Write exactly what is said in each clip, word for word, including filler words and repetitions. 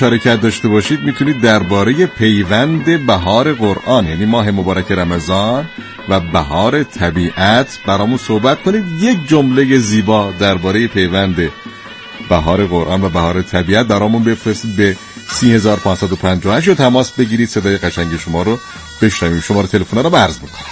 مشارکت داشته باشید میتونید درباره پیوند بهار قرآن، یعنی ماه مبارک رمضان و بهار طبیعت برامون صحبت کنید. یک جمله زیبا درباره پیوند بهار قرآن و بهار طبیعت برامون بفرستید به سه هزار و پانصد و پنجاه و هشت و تماس بگیرید. صدای قشنگ شما رو بشنویم. شماره تلفن رو عرض میکنم.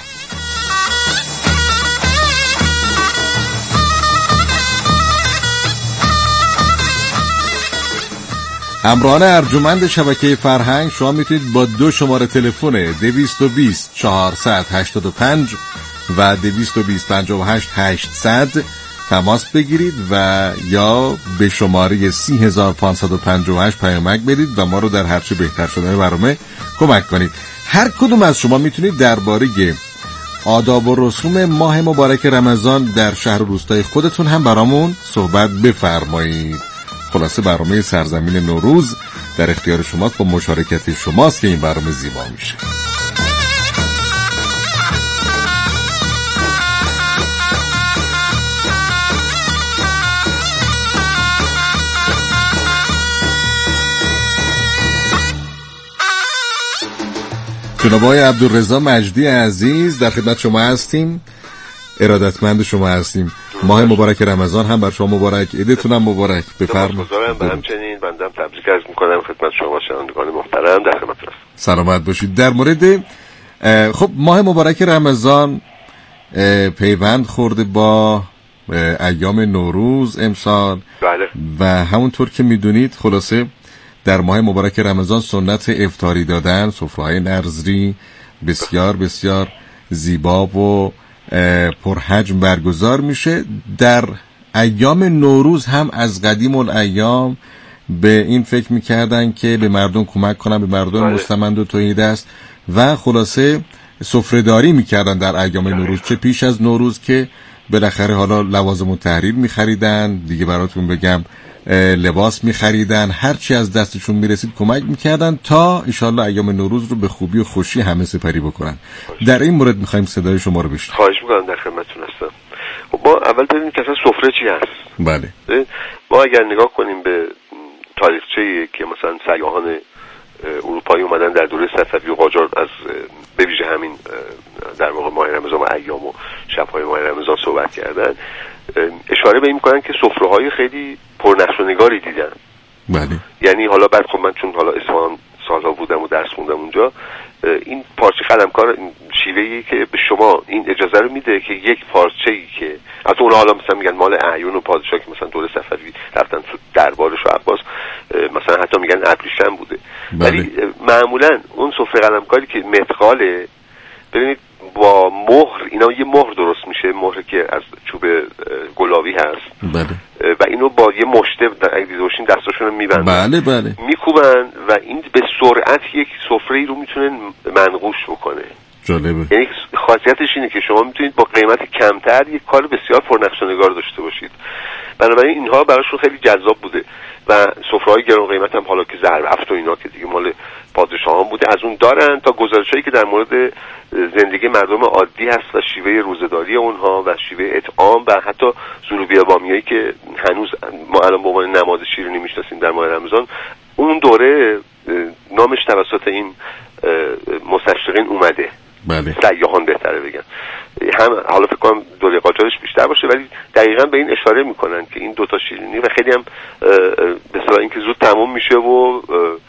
همراهان ارجمند شبکه فرهنگ، شما میتونید با دو شماره تلفن دویست و بیست چهارصد و هشتاد و پنج و دویست و بیست پنجاه و هشت هشتصد تماس بگیرید و یا به شماره سه هزار و پانصد و پنجاه و هشت پیامک بدید و ما رو در هرچه بهتر شدن برنامه کمک کنید. هر کدوم از شما میتونید درباره آداب و رسوم ماه مبارک رمضان در شهر و روستای خودتون هم برامون صحبت بفرمایید. خلاصه برنامه سرزمین نوروز در اختیار شماست، با مشارکت شماست که این برنامه زیبا میشه. جناب آقای عبدالرضا مجدی عزیز در خدمت شما هستیم، ارادتمند شما هستیم. ماه مبارک رمضان هم بر شما مبارک، عیدتون هم مبارک. بفرمایید. به همچنین بنده تبریک عرض می‌کنم خدمت شما شنوندگان محترم، در خدمت هستم. سلامت باشید. در مورد خب ماه مبارک رمضان پیوند خورده با ایام نوروز امسال. بله. و همونطور که میدونید خلاصه در ماه مبارک رمضان سنت افطاری دادن، سفره‌های نظری بسیار بسیار زیبا و پرحجم برگزار میشه. در ایام نوروز هم از قدیم الایام به این فکر میکردن که به مردم کمک کنن، به مردم مستمند و توحید است و خلاصه سفره‌داری میکردن در ایام نوروز، چه پیش از نوروز که بالاخره حالا لوازم التحریر میخریدن دیگه، براتون بگم لباس میخریدن، هرچی از دستشون میرسید کمک میکردن تا انشالله ایام نوروز رو به خوبی و خوشی همه سپری بکنن. در این مورد میخوایم صدای شما رو بشنویم. خواهش میکنم، در خدمتتون هستم. خب ما اول ببینیم که اصلا سفره چی هست. بله. ما اگر نگاه کنیم به تاریخچه‌ای که مثلا سیاحان اروپایی اومدن در دوره صفوی و قاجار از به ویژه همین در واقع ماه رمضان و ایام و شب‌های ماه رمضان صحبت کردن، اشاره به این می‌کنن که سفره‌های خیلی پرنقش و نگاری دیدن. بله. یعنی حالا بعد خب من چون حالا اصفهان سالها بودم و درس خوندم اونجا، این پارچه قلمکار شیوه‌ای که به شما این اجازه رو میده که یک پارچه‌ای که البته اون حالا مثلا میگن مال اعیان و پادشاه که مثلا دوره صفوی رفتن تو دربارش و عباس، مثلا حتی میگن ابریشم بوده. ولی بله. معمولا اون سفره قلمکاری که متقاله، ببینید با مهر، اینا یه مهر درست میشه، مهری که از چوب گلابی هست. بله. و اینو با یه مشته اگه دیده باشین دستاشون رو میبندن، بله بله میکوبن و این به سرعت یک سفره رو میتونه منقوش بکنه. جالبه. یعنی خاصیتش اینه که شما میتونید با قیمت کمتر یک کار بسیار پرنقش و نگار داشته باشید. بنابراین اینها براشون خیلی جذاب بوده و سفره‌های گران قیمت هم حالا که زربفت و اینا که دیگه مال پادشاهان بوده از اون دارن، تا گزارشایی که در مورد زندگی مردم عادی هست و شیوه روزه‌داری اونها و شیوه اطعام و حتی ذنوبی بامیایی که هنوز ما الان به عنوان نماز شیرینی میشناسیم در ماه رمضان، اون دوره نامش توسط این مستشرقین اومده. بله. سیاحان بهتره بگن، هم حالا فکر کنم دوره قاجارش بیشتر باشه، ولی دقیقاً به این اشاره میکنن که این دوتا شیرینی و خیلی هم به اصطلاح اینکه زود تموم میشه و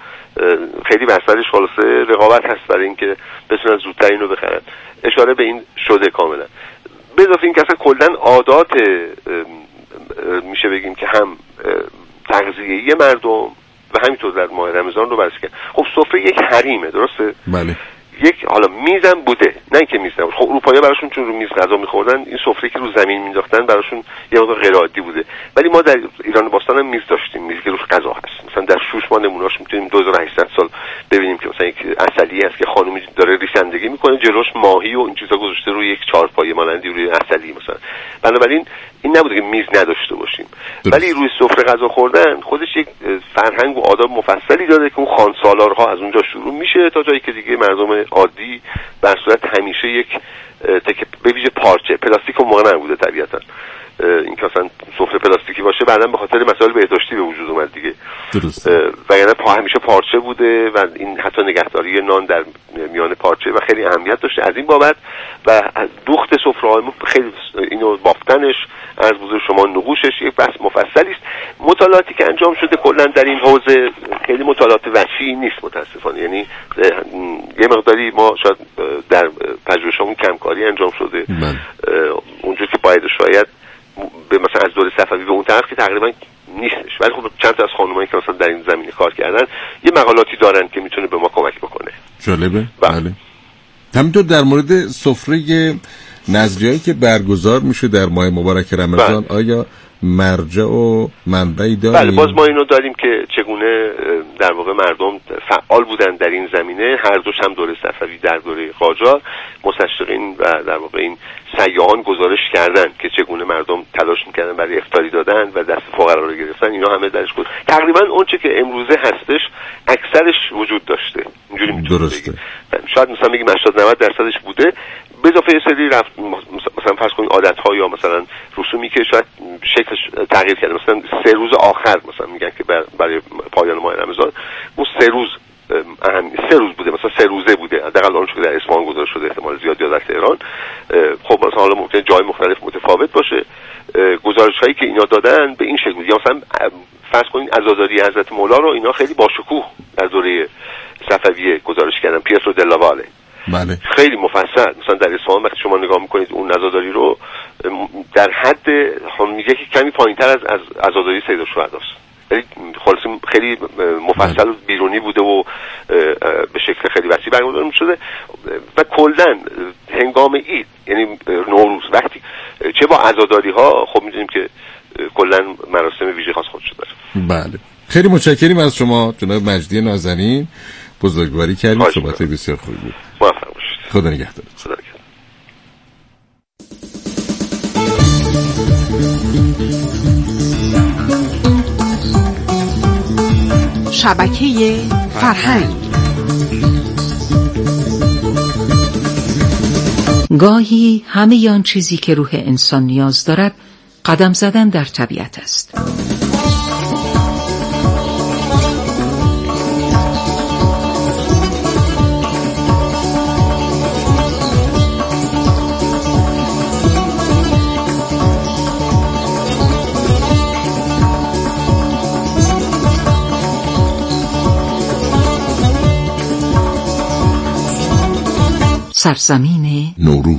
خیلی مسئلهش خلاصه رقابت هست برای اینکه بتونن زودتر اینو بخرن، اشاره به این شده کاملا. به اضافه اینکه اصلا کلا عادات میشه بگیم که هم تغذیه‌ای مردم و همینطور در ماه رمضان رو بررسی کرد. خب سفره یک حریمه، درسته؟ بله. یک حالا میزم بوده، نه اینکه میز نبود. خب اروپایی‌ها براشون چون رو میز غذا می‌خوردن، این سفره که رو زمین مینداختن براشون یه مقدار غیر عادی بوده. ولی ما در ایران باستان هم میز داشتیم، میزی که روش غذا هست. مثلا در شوش ما نمونه‌اش می‌تونیم دو هزار و هشتصد سال ببینیم که مثلا یک عسلی هست که خانومی داره ریسندگی می‌کنه، جلوش ماهی و این چیزا گذاشته روی یک چهارپایه مانندی روی عسلی مثلا. بنابراین این نبوده که میز نداشته باشیم. ولی روی سفره غذا خوردن خودش یک فرهنگ و آداب مفصلی داره که اون خانسالارها از اونجا شروع میشه تا جایی که دیگه مردم عادی در صورت همیشه یک تکه به ویژه پارچه پلاستیک اون موقع نبوده طبیعتا، اینکه مثلا سفره پلاستیکی باشه بعداً به خاطر مسائل بهداشتی به وجود اومد دیگه. درست. وگرنه پا همیشه پارچه بوده و این حتی نگهداری نان در میان پارچه و خیلی اهمیت داشته از این بابت و دوخت سفره‌های ما خیلی اینو بافتنش از بزرگ شما نقوشش یک بحث مفصلی است. مطالعاتی که انجام شده کلا در این حوزه خیلی مطالعات وسیعی نیست متاسفانه، یعنی یه مقداری ما شاید در پژوهشمون کمکاری انجام شده اونجا که باید شاید به مثلا از دوره صفوی به اون طرف که تقریبا نیستش، ولی خب چند تا از خانمایی که مثلا در این زمینه کار کردن یه مقالاتی دارن که میتونه به ما کمک بکنه. جالبه. بله. همینطور در مورد سفره نظریه‌ای که برگزار میشه در ماه مبارک رمضان بله. آیا مرجع و منبعی داریم؟ بله باز ما اینو داریم که چگونه در واقع مردم فعال بودن در این زمینه، هر دوش هم دوره صفوی در دوره قاجار مستشرقین و در واقع این سیاحان گزارش کردن که چگونه مردم تلاش میکردن برای افطاری دادن و دست فقرا رو گرفتن، اینا همه درش بود. تقریبا اون چه که امروزه هستش اکثرش وجود داشته، اینجوری میتونیم درسته بگیم. شاید مثلا بگیم هشتاد نود درصدش بوده، به اضافه یه سری رفت مثلا فرض کنید عادت‌ها یا مثلا رسومی که شاید شکلش تغییر کرده، مثلا سه روز آخر مثلا میگن که برای پایان ماه رمضان اون سه روز اهم سه روز بوده، مثلا سه روزه بوده حداقل اون که در اصفهان گذاشته شده، احتمال زیاد یا در تهران. خب مثلا حالا ممکنه جای مختلف متفاوت باشه. گزارش‌هایی که اینا دادن به این شکل بود، یا مثلا فرض کنید عزاداری حضرت مولا رو اینا خیلی با شکوه در دوره صفویه گزارش کردن، پیترو دلاواله. بله. خیلی مفصل. مثلا در اصفهان وقتی شما نگاه میکنید اون عزاداری رو در حد هم میگه که کمی پایینتر از از عزاداری سید الشهداست، یعنی خلاص خیلی مفصل و بیرونی بوده و به شکل خیلی وسیع برگزار می‌شده و کلا هنگام عید یعنی نوروز وقتی چه با عزاداری ها خب می‌دونیم که کلا مراسم ویژه خاص خودش داره. بله خیلی متشکریم از شما جناب مجدی نازنین، بزرگواری کردید، صحبت بسیار خوبی بود. موفق باشید. خدا نگهدار. خدا نگهدار. شبکه فرهنگ. گاهی همه آن چیزی که روح انسان نیاز دارد قدم زدن در طبیعت است. سرزمین نوروز.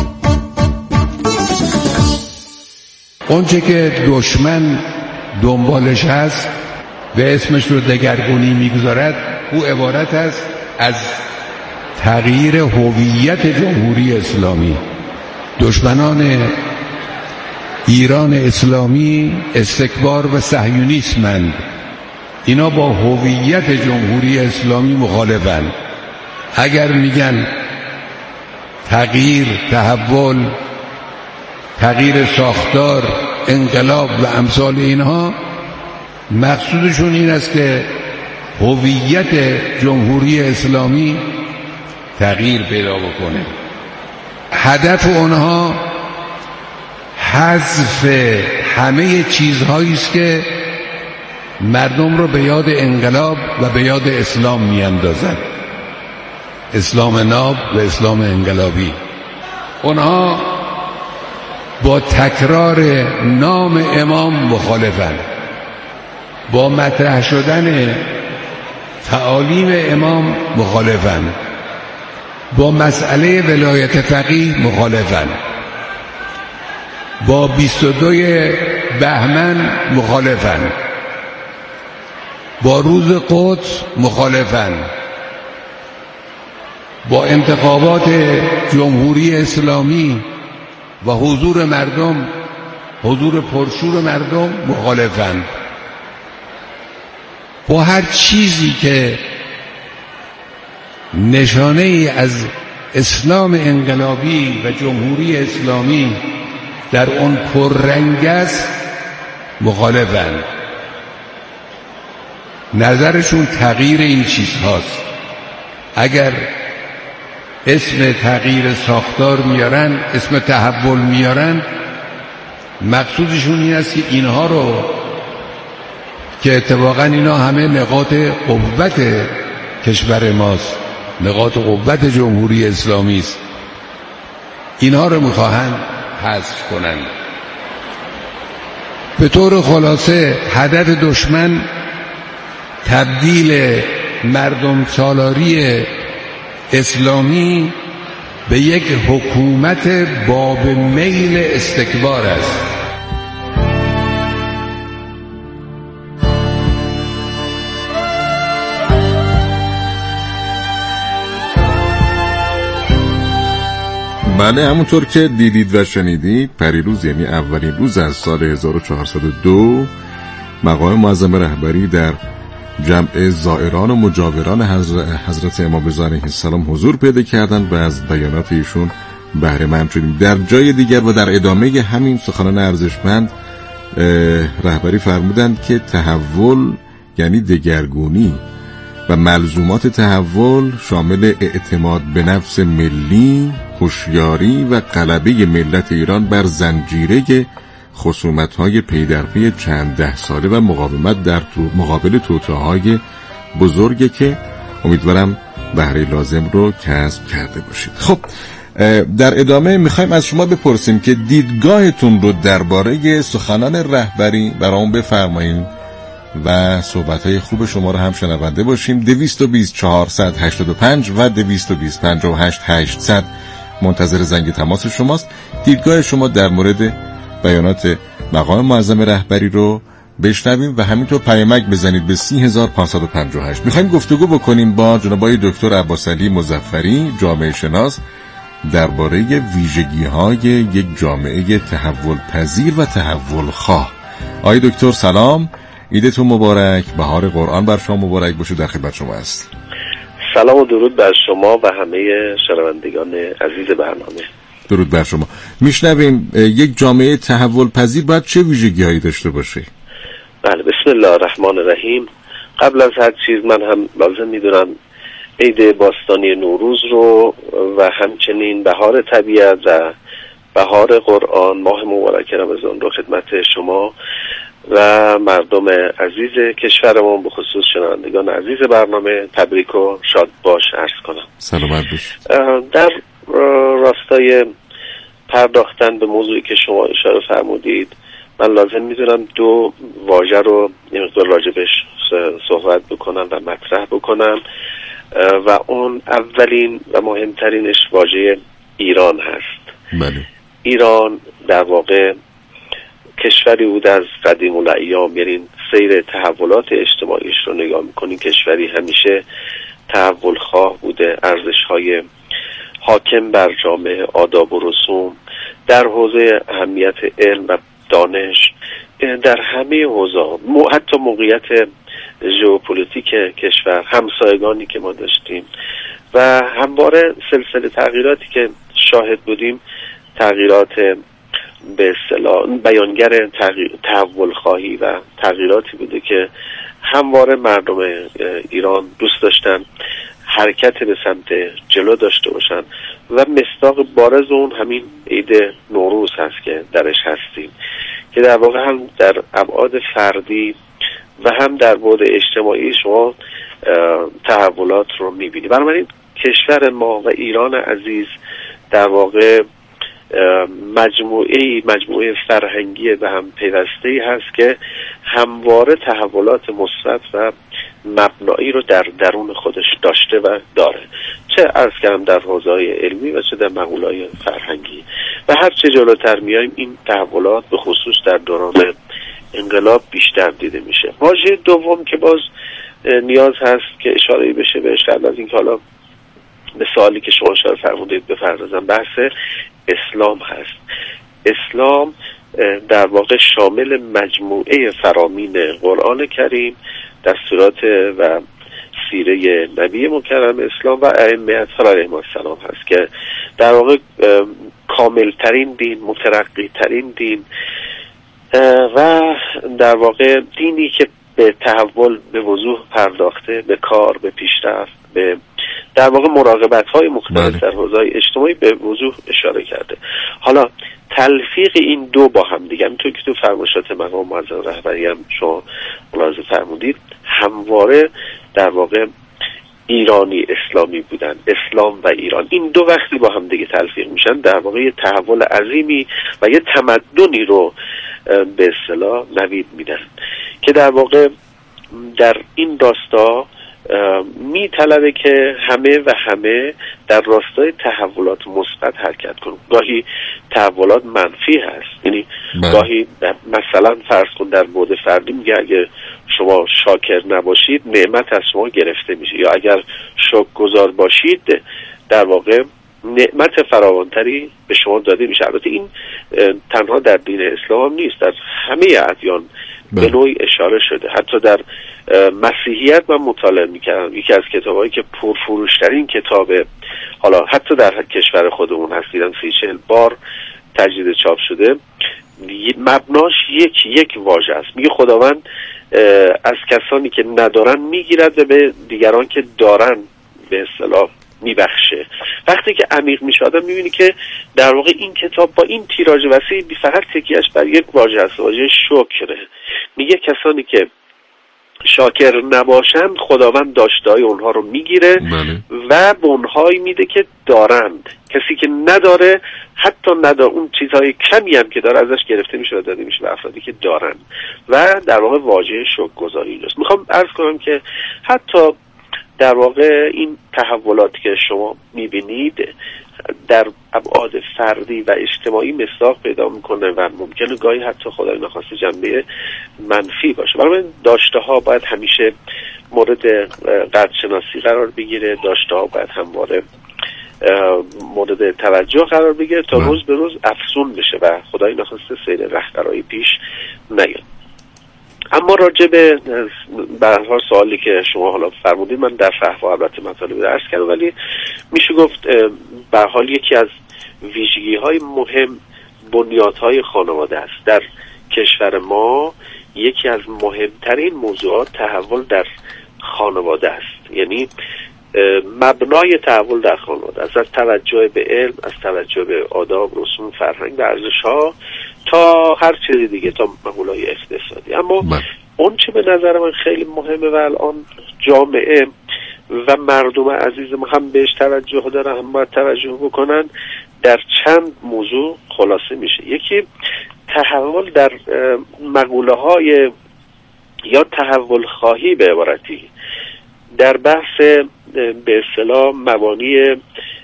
اونچه که دشمن دنبالش هست و اسمش رو دگرگونی میگذارد او عبارت است از تغییر هویت جمهوری اسلامی. دشمنان ایران اسلامی استکبار و صهیونیسمند، اینا با هویت جمهوری اسلامی مخالفند. اگر میگن تغییر، تحول، تغییر ساختار، انقلاب و امثال اینها، مقصودشون این است که هویت جمهوری اسلامی تغییر پیدا بکنه. هدف اونها حذف همه چیزهایی است که مردم رو به یاد انقلاب و به یاد اسلام میاندازند، اسلام ناب و اسلام انقلابی. اونها با تکرار نام امام مخالفند، با مطرح شدن تعالیم امام مخالفند، با مسئله ولایت فقیه مخالفند، با بیست و دو بهمن مخالفند، با روز قدس مخالفند، با انتخابات جمهوری اسلامی و حضور مردم، حضور پرشور مردم مخالفند. با هر چیزی که نشانه ای از اسلام انقلابی و جمهوری اسلامی در اون پررنگ است مخالفند. نظرشون تغییر این چیزهاست. اگر اسم تغییر ساختار میارن، اسم تحول میارن، مقصودشون این است که اینها رو که اتفاقا اینا همه نقاط قوت کشور ماست، نقاط قوت جمهوری اسلامی است، اینها رو میخواهند حذف کنند. به طور خلاصه هدف دشمن تبدیل مردم سالاری اسلامی به یک حکومت باب میل استکبار است. بله، همونطور که دیدید و شنیدید، پریروز یعنی اولین روز از سال هزار و چهارصد و دو مقام معظم رهبری در جمع زائران و مجاوران حضرت امام رضا علیه السلام حضور پیدا کردند و از بیانات ایشون بهره مند شدیم. در جای دیگر و در ادامه همین سخنان ارزشمند رهبری فرمودند که تحول یعنی دگرگونی و ملزومات تحول شامل اعتماد به نفس ملی، هوشیاری و غلبه ملت ایران بر زنجیره خصومت‌های پی در پی چند ده ساله و مقاومت در مقابل توطئه‌های بزرگی که امیدوارم بهره لازم رو کسب کرده باشید. خب در ادامه میخوایم از شما بپرسیم که دیدگاهتون رو درباره سخنان رهبری برامون بفرمایید و صحبت‌های خوب شما رو هم شنونده باشیم. دویست و بیست چهارصد هشتاد و پنج و دویست و بیست پنجاه و هشت هشتصد منتظر زنگ تماس شماست. دیدگاه شما در مورد بیانات مقام معظم رهبری رو بشنویم و همینطور پیامک بزنید به سی هزار و پانصد و پنجاه و هشت. میخوایم گفتگو بکنیم با جناب آقای دکتر عباسعلی مظفری، جامعه شناس، درباره ویژگی‌های یک جامعه تحول پذیر و تحول خواه. آقای دکتر سلام، عیدتون مبارک، بهار قرآن بر شما مبارک باشه. در خدمت شما است. سلام و درود بر شما و همه شنوندگان عزیز برنامه. درود بر شما. میشنویم یک جامعه تحول پذیر باید چه ویژگی‌هایی داشته باشه؟ بله، بسم الله الرحمن الرحیم. قبل از هر چیز من هم لازم میدونم عید باستانی نوروز رو و همچنین بهار طبیعت و بهار قرآن ماه مبارک رمضان رو خدمت شما و مردم عزیز کشورمون به خصوص شنوندگان عزیز برنامه تبریک و شاد باش عرض کنم. سلامت باش. در راستای پرداختن به موضوعی که شما اشاره فرمودید، من لازم میدونم دو واژه رو یه مقدار راجبش صحبت بکنم و مطرح بکنم و اون اولین و مهمترینش واژه ایران هست. بله. ایران در واقع کشوری بود از قدیم الایام، یعنی سیر تحولات اجتماعیش رو نگاه میکنین کشوری همیشه تحول خواه بوده، ارزش‌های حاکم بر جامعه، آداب و رسوم در حوزه اهمیت علم و دانش در همه حوزه‌ها، حتی موقعیت ژئوپلیتیک کشور، همسایگانی که ما داشتیم و همواره سلسله تغییراتی که شاهد بودیم، تغییرات به اصطلاح بیانگر تحول خواهی و تغییراتی بوده که همواره مردم ایران دوست داشتن حرکت به سمت جلو داشته باشن و مصداق بارز اون همین عید نوروز هست که درش هستیم که در واقع هم در ابعاد فردی و هم در بعد اجتماعی شما تحولات رو میبینید. بنابراین کشور ما و ایران عزیز در واقع مجموعه مجموعه فرهنگی به هم پیوسته‌ای هست که همواره تحولات مثبت و مبنایی رو در درون خودش داشته و داره، چه عرض کردم در حوزه‌های علمی و چه در مقوله‌های فرهنگی. و هر چه جلوتر میایم این تحولات به خصوص در دوران انقلاب بیشتر دیده میشه. واژه دوم که باز نیاز هست که اشاره بشه بهش قبل از اینکه حالا به سوالی که شما اشاره فرمودید بپردازم، بحث اسلام هست. اسلام در واقع شامل مجموعه فرامین قرآن کریم، دستورات و سیره نبی مکرم اسلام و ائمه اطهار علیهم السلام هست که در واقع کامل ترین دین، مترقی ترین دین و در واقع دینی که به تحول به وضوح پرداخته، به کار، به پیشرفت، به در واقع مراقبت های مختلف در حوزه‌های اجتماعی به وضوح اشاره کرده. حالا تلفیق این دو با هم دیگه، همینطور که تو فرمایشات مقام معظم رهبری هم شما ملاحظه فرمودید، همواره در واقع ایرانی اسلامی بودن، اسلام و ایران، این دو وقتی با هم دیگه تلفیق میشن در واقع یه تحول عظیمی و یه تمدنی رو به اصطلاح نوید میدن که در واقع در این راستا می طلبه که همه و همه در راستای تحولات مثبت حرکت کنن. گاهی تحولات منفی هست، یعنی گاهی مثلا فرض کن در بعد فردی میگه اگه شما شاکر نباشید نعمت از شما گرفته میشه، یا اگر شکرگزار باشید در واقع نعمت فراوانتری به شما داده میشه. البته این تنها در دین اسلام نیست، در همه ادیان به نوعی اشاره شده. حتی در مسیحیت من مطالعه میکردم، یکی از کتابایی که پرفروشترین کتاب حالا حتی در کشور خودمون هست، دیدم سی چهل بار تجدید چاپ شده، مبناش یک یک واژه است. میگه خداوند از کسانی که ندارن میگیرد و به دیگران که دارن به اصطلاح میبخشه. وقتی که عمیق میشه آدم میبینی که در واقع این کتاب با این تیراژ وسیع فقط تکیهش بر یک واژه است، واژه شکره. میگه کسانی که شاکر نباشند خداوند داشته‌های اونها رو میگیره و به اونهایی میده که دارند. کسی که نداره حتی نداره اون چیزهای کمی هم که داره ازش گرفته میشه و داده میشه به افرادی که دارن و در واقع واژه شکرگزاری است. میخوام عرض کنم که حتی در واقع این تحولاتی که شما میبینید در ابعاد فردی و اجتماعی مصداق پیدا میکنه و ممکنه گاهی حتی خدای نخواسته جنبه منفی باشه. برای داشته ها باید همیشه مورد قدرشناسی قرار بگیره، داشته ها باید همواره مورد توجه قرار بگیره تا روز به روز افزون بشه و خدای نخواسته سیر رهبرایی پیش نیاد. اما راجع به به هر حال سوالی که شما حالا فرمودید من در فحوا البته مطالب رو عرض کردم، ولی میشه گفت به هر حال یکی از ویژگی‌های مهم بنیادهای خانواده است. در کشور ما یکی از مهمترین موضوعات تحول در خانواده است، یعنی مبنای تحول در خانواده است، از توجه به علم، از توجه به آداب، رسوم، فرهنگ و ارزش‌ها تا هر چیزی دیگه، تا مقوله‌های اقتصادی. اما اون چه به نظر من خیلی مهمه و الان جامعه و مردم عزیز ما هم بهش توجه دارن، هم باید توجه بکنن، در چند موضوع خلاصه میشه. یکی تحول در مقوله‌های یا تحول خواهی به عبارتی در بحث به اصطلاح مبانی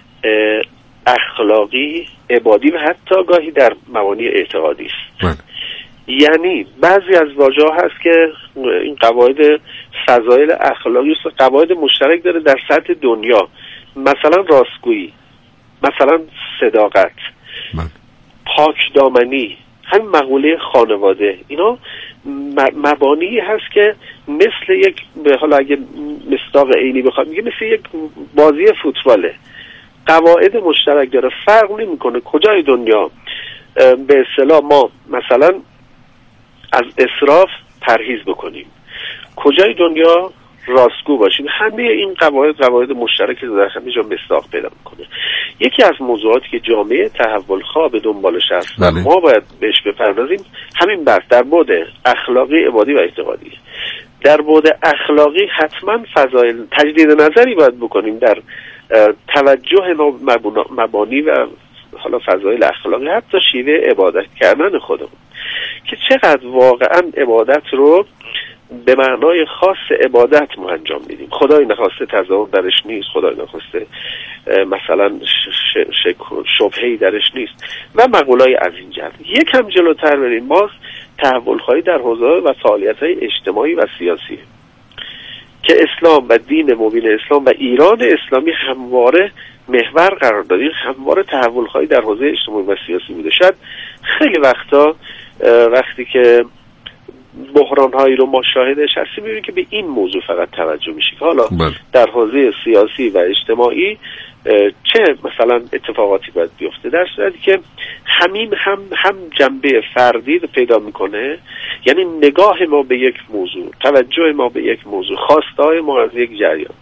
اخلاقی، عبادی و حتی گاهی در مبانی اعتقادی است. یعنی بعضی از واژه‌ها هست که این قواعد فضایل اخلاقی است، قواعد مشترک داره در سطح دنیا، مثلا راستگویی، مثلا صداقت، پاک دامنی، همین مقوله خانواده، اینا مبانی هست که مثل یک، به حالا اگه مصداق عینی بخواد میگه مثل یک بازی فوتباله، قواعد مشترک داره، فرق نمیکنه کجای دنیا به اصطلاح ما مثلا از اسراف پرهیز بکنیم، کجای دنیا راستگو باشیم، همه این قواعد قواعد مشترکی در همه جا مصداق پیدا میکنه. یکی از موضوعاتی که جامعه تحول خواه به دنبالش هست و ما باید بهش بپردازیم همین بحث در بعد اخلاقی، عبادی و اعتقادی. در بعد اخلاقی حتما فضایل تجدید نظری باید بکنیم در توجه مبانی و حالا فضایل اخلاقی، حتی شیوه عبادت کردن خودمون که چقدر واقعا عبادت رو به معنای خاص عبادت ما انجام میدیم. خدای نخواسته تضاد درش نیست، خدای نخواسته مثلا شبهه‌ای درش نیست و مقولای از این جهت. یکم جلوتر بریم، باز تحول خواهی در حوزه و فعالیت‌های اجتماعی و سیاسی که اسلام و دین مبین اسلام و ایران اسلامی همواره محور قرار دادیم، همواره تحول خواهی در حوزه اجتماعی و سیاسی بوده. شاید خیلی وقتا وقتی که بحران هایی رو ما شاهدش هستیم میبینیم که به این موضوع فقط توجه میشه که حالا بل. در حوزه سیاسی و اجتماعی چه مثلا اتفاقاتی باید بیفته، در صورتی که همین هم هم جنبه فردی رو پیدا میکنه، یعنی نگاه ما به یک موضوع، توجه ما به یک موضوع، خواستهای ما از یک جریان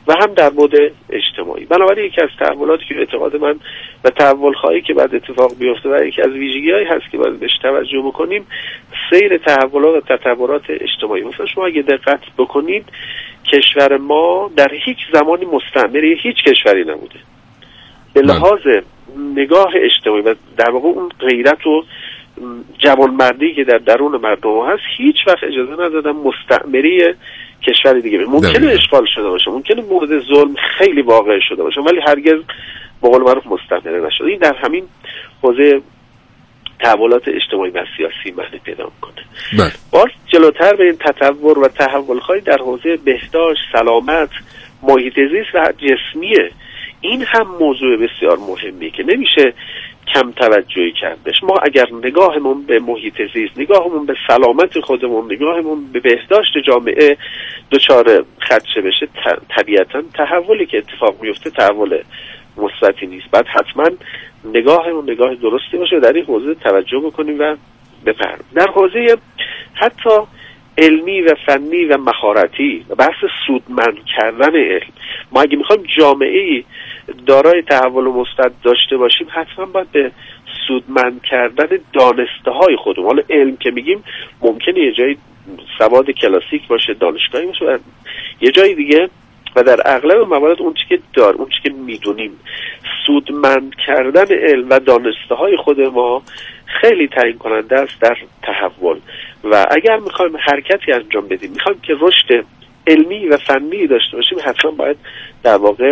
و هم در بعد اجتماعی. بنابراین یکی از تحولاتی که اعتقاد من و تحول خواهی که بعد اتفاق بیفته و یکی از ویژگی‌هایی هست که باید بهش توجه بکنیم، سیر تحولات و تطورات اجتماعی. مثلا شما اگه دقت بکنید کشور ما در هیچ زمانی مستعمره هیچ کشوری نبوده. به لحاظ نگاه اجتماعی و در واقع اون غیرت و جوانمردی که در درون مردم هست، هیچ وقت اجازه ندادن مستعمره کشور دیگه بشه. ممکنه اشغال شده باشه، ممکنه مورد ظلم خیلی واقع شده باشه، ولی هرگز به قول معروف مستعمره نشده. این در همین حوزه تحولات اجتماعی و سیاسی معنی پیدا میکنه. باز جلوتر به این تطور و تحول‌های در حوزه بهداشت، سلامت، محیط زیست و جسمیه، این هم موضوع بسیار مهمیه که نمیشه کم توجهی کردش. ما اگر نگاهمون به محیط زیست، نگاهمون به سلامت خودمون، نگاهمون به بهداشت جامعه دچار خدشه بشه، طبیعتا تحولی که اتفاق میفته تحول مثبتی نیست. بعد حتما نگاهمون نگاه درستی باشه، در این حوزه توجه بکنیم و بفهمیم. در حوزه حتی علمی و فنی و مهارتی و بحث سودمند کردن علم، ما اگه میخوایم جامعه‌ای دارای تحول مثبت داشته باشیم، حتما باید به سودمند کردن دانسته های خودمون، حالا علم که میگیم ممکنه یه جایی سواد کلاسیک باشه، دانشگاهی باشه، و یه جای دیگه و در اغلب موارد اون چیزی که دار اون چیزی که میدونیم، سودمند کردن علم و دانسته های خود ما خیلی تعیین کننده است در تحول. و اگر میخوایم حرکتی انجام بدیم، میخوایم که رشد علمی و فنی داشته باشیم، حتما باید در واقع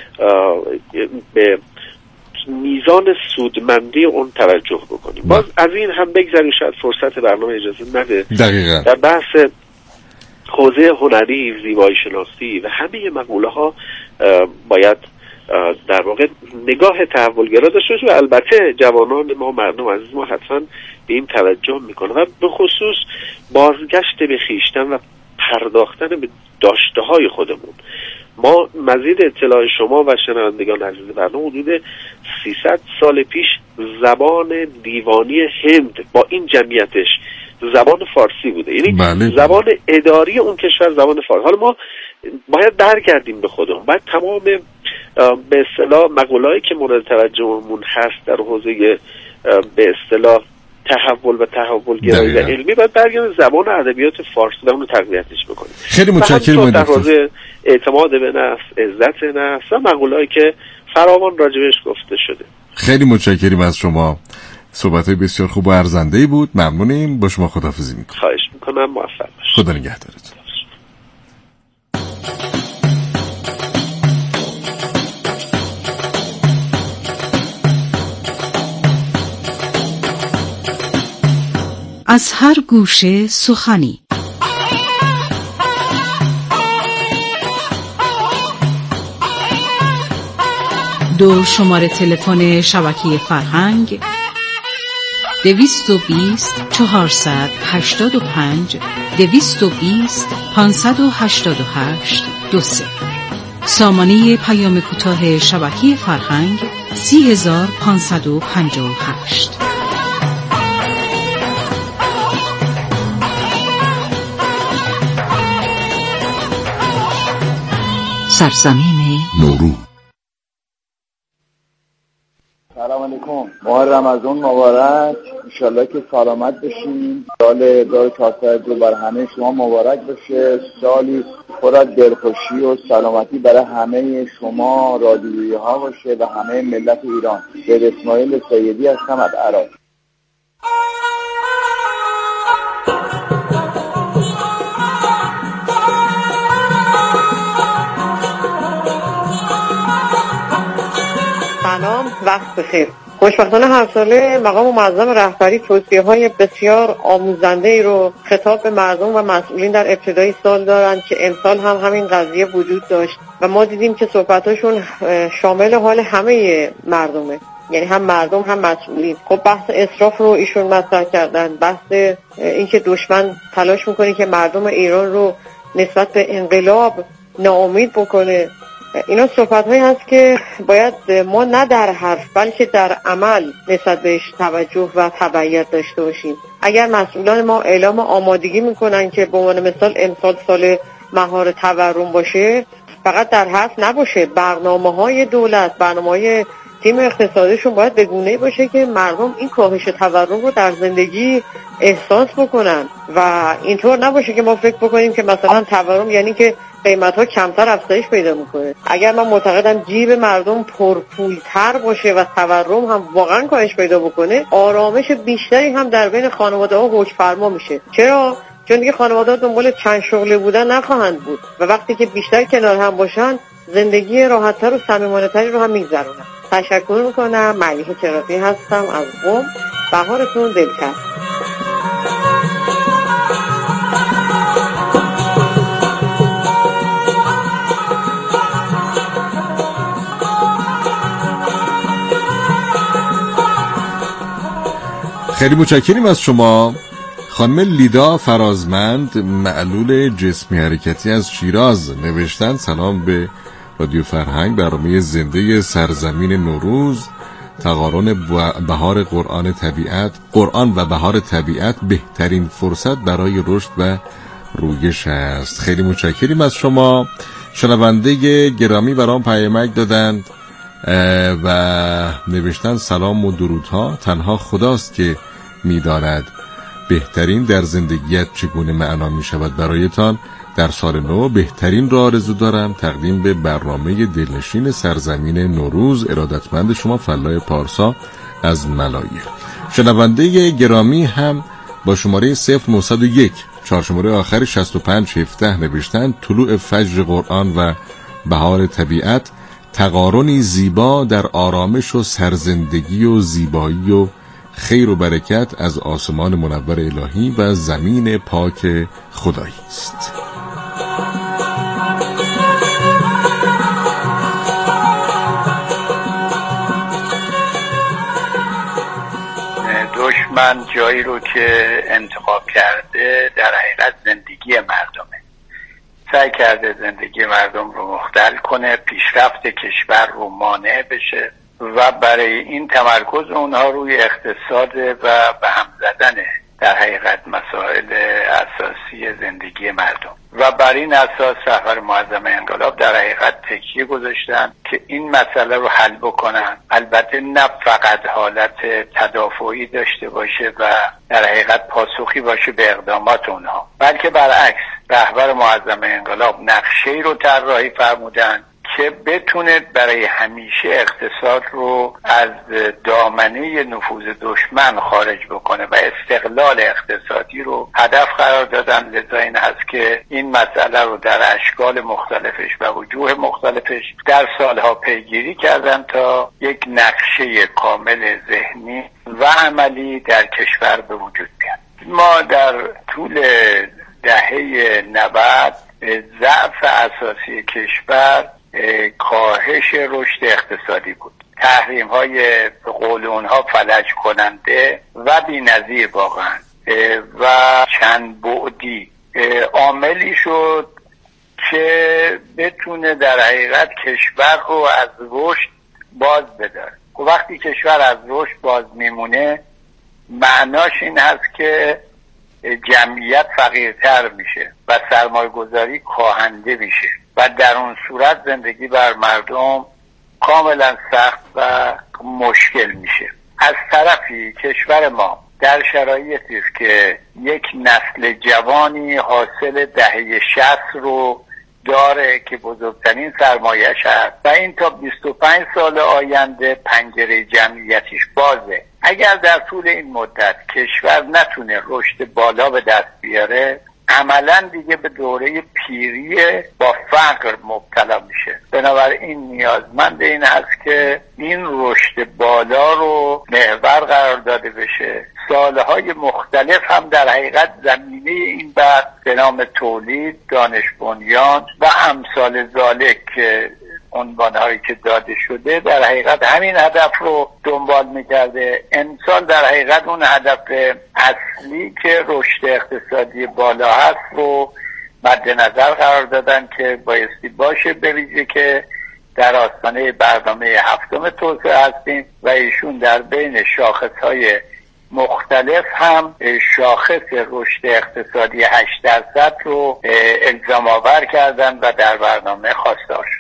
به میزان سودمندی اون توجه بکنیم. باز از این هم بگذاریم، شاید فرصت برنامه اجازه نده. دقیقاً در بحث حوزه هنری، زیبایی شناسی و همه مقوله ها باید در واقع نگاه تحولگرا داشته باشه و البته جوانان ما، مردم عزیز ما حتما به این توجه میکنه و به خصوص بازگشت به خویشتن و پرداختن به داشته های خودمون. ما مزید اطلاع شما و شنوندگان عزیز برنامه، حدود سیصد سال پیش زبان دیوانی هند با این جمعیتش زبان فارسی بوده، یعنی بله. زبان اداری اون کشور زبان فارسی. حالا ما باید برگردیم به خودمون، باید تمام به اصطلاح مقوله‌ای که مورد توجهمون هست در حوزه به اصطلاح تحول و تحول گرایی و علمی، باید برگردیم زبان ادبیات فارسی و اون تقویتش بکنیم. خیلی متشکرم. در حوزه اعتماد به نفس، عزت نفس و مقوله‌ای که فراوان راجبش گفته شده. خیلی متشکرم از شما. صحبت‌های بسیار خوب و ارزنده‌ای بود. ممنونیم. با شما خداحافظی می‌کنم. خواهش می‌کنم. موفق باشید. خدا نگهدارتون. از هر گوشه سخنی. دو شماره تلفن شبکه فرهنگ دویست و بیست چهارصد هشتاد و پنج دویست و بیست پانصد و هشتاد و هشت دو سه. سامانه پیام کوتاه شبکه فرهنگ سی هزار پانصد و پنجاه و هشت. سرزمین نورو. سلام علیکم. ماه رمضان مبارک. انشالله که سلامت بشین. سال هزار و چهارصد رو برای همه شما مبارک بشه. سالی پر از دلخوشی و سلامتی برای همه شما رادیویی ها باشه و همه ملت ایران. سید اسماعیل سیدی هستم از عراق. سلام، وقت بخیر. خوشبختانه هر ساله مقام معظم رهبری توصیه‌های بسیار آموزنده ای رو خطاب به مردم و مسئولین در ابتدای سال دارن که امسال هم همین قضیه وجود داشت و ما دیدیم که صحبتاشون شامل حال همه مردمه، یعنی هم مردم هم مسئولین. خب بحث اسراف رو ایشون مطرح کردن، بحث اینکه دشمن تلاش میکنه که مردم ایران رو نسبت به انقلاب ناامید بکنه. اینا صحبت هایی هست که باید ما نه در حرف بلکه در عمل نسبت بهش توجه و تبعیت داشته باشیم. اگر مسئولان ما اعلام آمادگی میکنن که به عنوان مثال امسال سال مهار تورم باشه، فقط در حرف نباشه. برنامه‌های دولت، برنامه‌های تیم اقتصادیشون باید به گونه‌ای باشه که مردم این کاهش تورم رو در زندگی احساس بکنن و اینطور نباشه که ما فکر بکنیم که مثلا تورم یعنی که قیمت‌ها کمتر افزایش پیدا میکنه. اگر من معتقدم جیب مردم پرپولتر باشه و تورم هم واقعا کاهش پیدا بکنه، آرامش بیشتری هم در بین خانواده‌ها حکم فرما میشه. چرا؟ چون دیگه خانواده‌ها دنبال چند شغله بودن نخواهند بود و وقتی که بیشتر کنار هم باشن زندگی راحت‌تر و صمیمانه‌تری رو هم می‌گذرونن. تشکر میکنم. ملیحه چرافی هستم از قم. بهارتون دلکش. خیلی متشکریم از شما خانم لیدا فرازمند، معلول جسمی حرکتی از شیراز. نوشتن سلام به رادیو فرهنگ، برنامه زنده سرزمین نوروز، تقارن بهار قرآن طبیعت قرآن و بهار طبیعت بهترین فرصت برای رشد و رویش است. خیلی متشکریم از شما. شنونده گرامی برام پیامک دادند و نوشتن سلام و درودها، تنها خداست که میداند بهترین در زندگیت چگونه معنا می شود. برایتان در سال نو بهترین را آرزو دارم. تقدیم به برنامه دلنشین سرزمین نوروز، ارادتمند شما فلای پارسا از ملایه. شنونده گرامی هم با شماره صفر نهصد و یک چهار شماره آخر شصت و پنج هفده نوشتن طلوع فجر قرآن و بهار طبیعت، تقارنی زیبا در آرامش و سرزندگی و زیبایی و خیر و برکت از آسمان منور الهی و زمین پاک خدایی است. دشمن جایی رو که انتخاب کرده در حقیقت زندگی مردمه. سعی کرده زندگی مردم رو مختل کنه، پیشرفت کشور رو مانع بشه و برای این تمرکز اونها روی اقتصاد و به هم زدن در حقیقت مسائل اساسی زندگی مردم و بر این اساس رهبر معظم انقلاب در حقیقت تکیه گذاشتن که این مسئله رو حل بکنن. البته نه فقط حالت تدافعی داشته باشه و در حقیقت پاسخی باشه به اقدامات اونها، بلکه برعکس رهبر معظم انقلاب نقشه‌ای رو طراحی فرمودن که بتونه برای همیشه اقتصاد رو از دامنه نفوذ دشمن خارج بکنه و استقلال اقتصادی رو هدف قرار دادن. لذا این هست که این مسئله رو در اشکال مختلفش و وجوه مختلفش در سالها پیگیری کردن تا یک نقشه کامل ذهنی و عملی در کشور به وجود بیاد. ما در طول دهه نود ضعف اساسی کشور کاهش رشد اقتصادی بود. تحریم های به قول اونها فلج کننده و بی نظیر واقعا و چند بعدی عاملی شد که بتونه در حقیقت کشور رو از رشد باز بداره. وقتی کشور از رشد باز میمونه معناش این هست که جمعیت فقیرتر میشه و سرمایه گذاری کاهنده میشه و در اون صورت زندگی بر مردم کاملا سخت و مشکل میشه. از طرفی کشور ما در شرایطی است که یک نسل جوانی حاصل دهه شصت رو داره که بزرگترین سرمایه‌اش هست و این تا بیست و پنج سال آینده پنجره جمعیتیش بازه. اگر در طول این مدت کشور نتونه رشد بالا به دست بیاره عملا دیگه به دوره پیری با فقر مبتلا میشه. بنابراین نیازمند این هست که این رشد بالا رو محور قرار داده بشه. سالهای مختلف هم در حقیقت زمینه این بحث به نام تولید، دانش بنیان و امثال ذالک که عنوانهایی که داده شده در حقیقت همین هدف رو دنبال میکرده. امسال در حقیقت اون هدف اصلی که رشد اقتصادی بالا هست رو مد نظر قرار دادن که بایستی باشه، به ویژه که در آستانه برنامه هفتم توسعه هستیم و ایشون در بین شاخصهای مختلف هم شاخص رشد اقتصادی هشت درصد رو الزام آور کردن و در برنامه خواستار شد.